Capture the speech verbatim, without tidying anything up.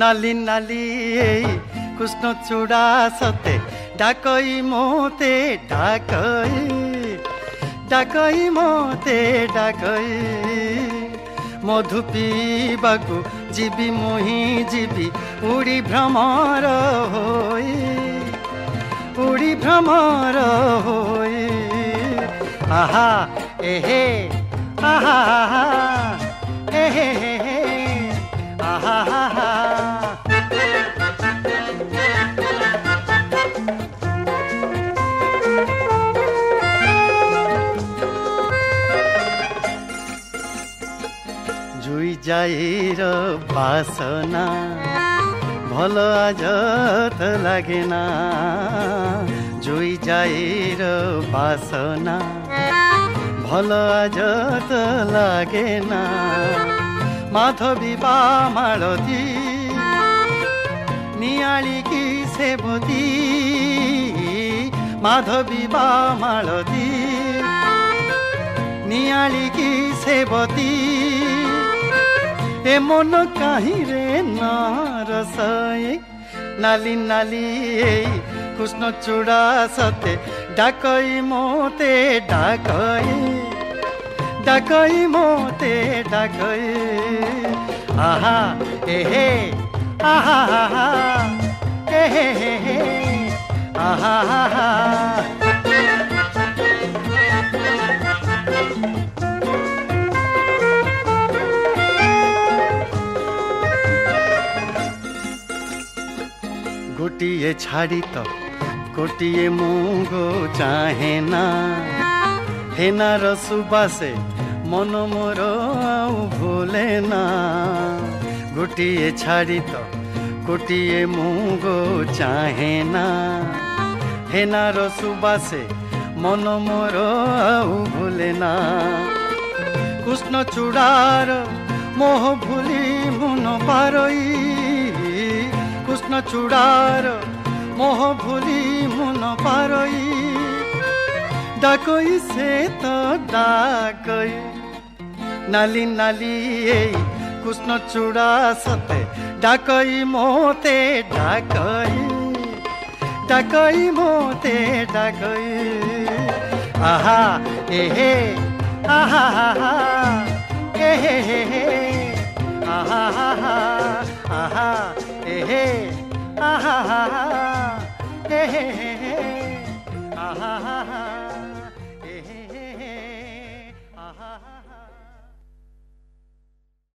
नाली नाली कृष्ण चूड़ा सते डाकई मोते डाकई डाकई मोते डाकई मधु पीबाकू जीवी मुही जीवी उड़ी भ्रमर होई उड़ी भ्रमर होई आहा एहे आहा एहे आहा जुई जाइर बासना भल आजत लागेना जुई जाइर बासना भल आजत लागेना माधवी बा मालती नियाली की सेवती माधवी बा मालती नियाली की सेवती ए मन कहीं रे नारसाई नाली नाली कृष्ण चूड़ा सते डाकई मोते डाकई डाकई मोते डाकई आहा एहे आहा एहे आहा गोटिए छाड़ी तो गोटिए मुगो चाहे ना हेना रसुबासे मन मोर भूले ना गोटिए छाड़ी तो गोटिए मुगो चाहे ना हेना रसुबासे मन मोर भूले ना कृष्ण चूड़ार मोह भूली मुन पारई कृष्ण चूड़ार मोह भूली मुन पारई डाकई से तो डाकई नाली नाली कृष्ण चूड़ा सते डाकई मोते डाकई डाकई मोते डाकई आहा एहे आहा एहे आहा आहा एहे आहा एहे